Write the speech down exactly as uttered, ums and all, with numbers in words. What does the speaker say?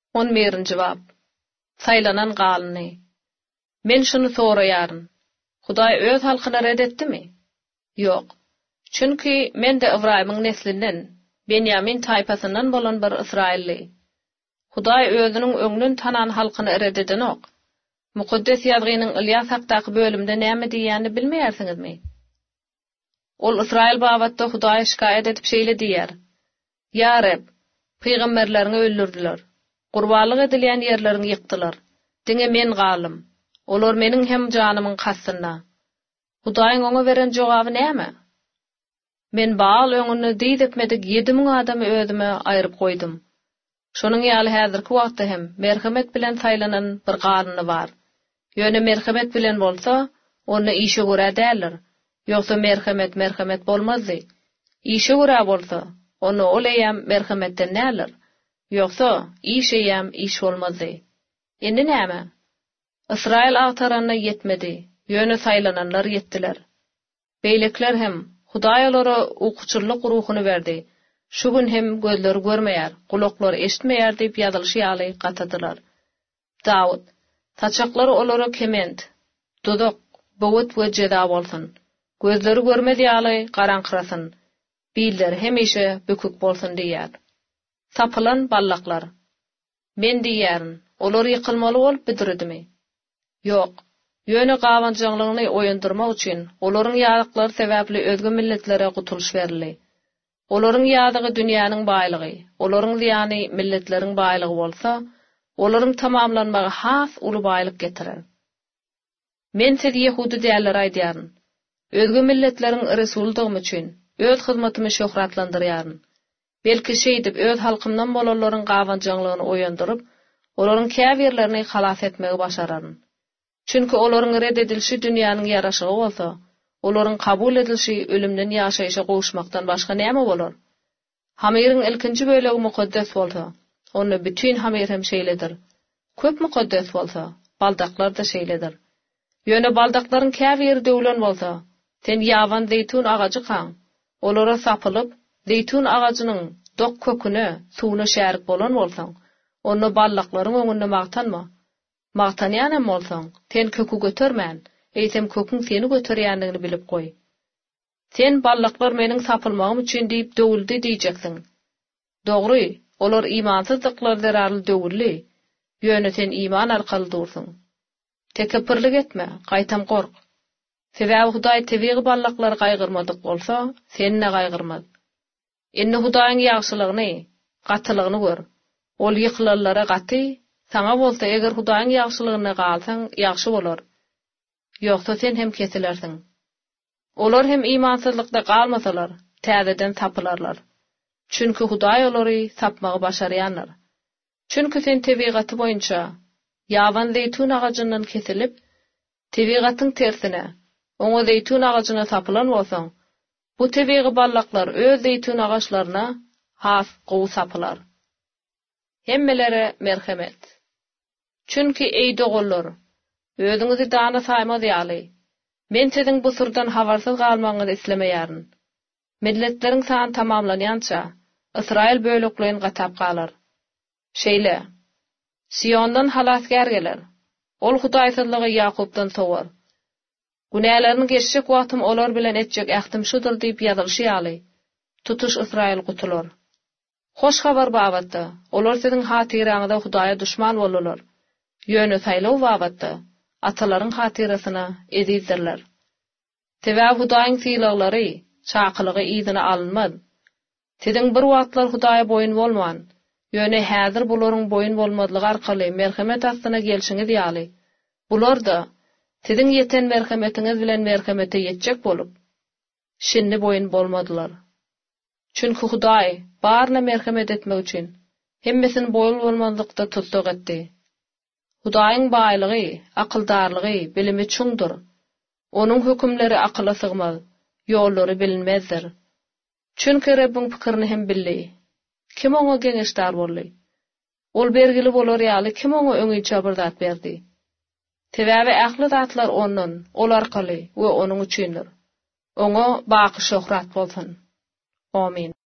on birinji bab. Saylanan galyny. Men şunu soraýaryn. Hudaý öz halkyna red etdimi? Ýok. Çünki men de Ibrahimyň neslinden, Benyamin taýpasyndan bolan bir Israilli. Hudaý özüniň öňünden tanan halkyny red edenok. Mukaddes ýazgynyň İlyas hakdaky bölümde näme diýýäni bilmeýärsiňizmi? Ol Israil babatda Hudaýa şikayet edip şeýle diýär. Ya Rab, peýgamberleriňi öldürdiler. Gurbanlyk edilen ýerlerini ýykdylar. Diňe men galym. Olar meniň hem janymyň kasynda. Hudaýyň oňa beren jogaby näme? Men baal öňüne diýdipmedik ýedi ming adamy özüme aýryp goýdum. Şonuň ýaly häzirki wagtda hem merhamet bilen saýlanan bir galyny bar. Ýöne merhamet bilen bolsa, onu işe görä däller. Ýoksa merhamet merhamet bolmazdy. İşe görä bolsa, onu oleyam merhametden näler? Ýoksa işeyam iş bolmazdy. Endi näme? Israil agtaranyna ýetmedi. Ýöne saýlananlar ýetdiler. Beýlekler hem Hudaý olara ukuçurlyk ruhuny berdi. Şu gün hem gözleri görmeýär, kulakları eşitmeýär diýip ýazylyşy ýaly gatadylar. Dawud, taçaklary olara kement, duduk, bowut we jeda bolsun. Gözleri görmedi ýaly garaňkyrasyn. Beýler hemişe bükük bolsun diýär. Sapylan ballaklar. Men diýärin, olar ýykylmaly bolup bidirdimi? Ýok. Ýöne gawanjaglygyny oýandyrmak üçin olaryň ýalyklary sebäpli özge milletlere gutuluş berildi. Olaryň ýadygy dünýäniň baýlygy, olaryň ziýany milletleriň baýlygy bolsa, olaryň tamamlanmagy has uly baýlyk getirer. Men siz Ýehudi däller aýdýaryn. Özge milletleriň resuldygym üçin öz hyzmatymy şöhratlandyrýaryn. Belki şeýdip öz halkymdan bolanlaryň gawanjaglygyny oýandyryp, olaryň käbirlerini halas etmegi başararyn. Çünki olaryň red edilşi dünýäniň ýaraşygy bolsa, olaryň kabul edilşi ölümden ýaşaýşa goşmakdan başga näme bolar? Hamyryň ilkinji bölegi mukaddes bolsa, onu bütün hamyr hem şeýledir. Köp mukaddes bolsa, baldaklar da şeýledir. Ýöne baldaklaryň käbiri döwlen bolsa, sen ýawan zeytun agajy kaň, olara sapylyp, zeytun agajynyň dok köküne, suwuna şärik bolan bolsaň, onu ballaklaryň öňünde magtanma. Magtanýanam bolsaň, sen kökü götürmän, eýsem köküň seni götürýändigini bilip goý. Sen ballaklar meniň sapylmagym üçin diýip döwüldi diýjeksiň. Dogry, olar imansyzlyklar zararly döwülli. Ýöne sen iman arkaly dursun. Tekeppirlik etme, gaýtam gork. Sebäbi Hudaý tebigi ballaklary gaýgyrmadyk bolsa, seni ne gaýgyrmaz. Indi Hudaýyň ýagşylygyny, gatylygyny gör. Ol ýykylanlara gaty, sana bolsa eger Hudaýyň ýagşylygyna galsaň, ýagşy bolar. Ýoksa sen hem kesilersiň. Olar hem imansyzlykda galmasalar, täzeden tapylarlar. Çünki Hudaý olary sapmagy başarýanlar. Çünki sen tebigaty boýunça ýawan zeytun agajyndan kesilip, tebigatyň tersine, oňa zeytun agajyna sapylan bolsaň, bu tebigi ballaklar öz zeytun agaçlaryna has gowy sapylar. Hemmelere merhamet. Çünki ey dogullar, özüňizi dana saýmaz ýaly. Men siziň bu sırdan habarsyz galmagyňyzy islemeýäryn. Milletleriň sany tamamlanýança, Israil bölüklerini gatap galar. Şeýle, Siyondan halasgar geler. Ol Hudaýsyzlygy Ýakubdan sowar. Günälerini geçjek wagtym olar bilen etjek ähdim şudur diýip ýazylyşy ýaly. Tutuş Israil gutular. Hoş habar babatda, olar siziň hatiraňyzda Hudaýa düşman bolurlar. Ýöne saýlaw babatda, atalaryň hatirasyna ezizdirler. Sebäbi Hudaýyň syýlaglary, çakylygy ýygyna alınmaz. Siziň bir wagtlar Hudaýa boyun bolman, ýöne häzir bularyň boyun bolmadlygy arkaly merhamet astyna gelşiňiz ýaly. Bular da siziň ýeten merhametiňiz bilen merhamete ýetjek bolup, şinni boyun bolmadylar. Çünki Hudaý barna merhamet etmek üçin hemmesini boyun bolmazlykda tutsak etdi. Hudaýyň baýlygy, akyldarlygy, bilimi çuňdur. Onuň hökümleri akyla sygmaz, ýollary bilinmezdir. Çünki Rabbiň pikirini hem bildi. Kim oňa geňeşdar boldy? Ol bergili bolar ýaly kim oňa öňüçe bir zat berdi? Sebäbi ähli zatlar ondan, ol arkaly we onuň üçindir. Oňa baky şöhrat bolsun. Amin.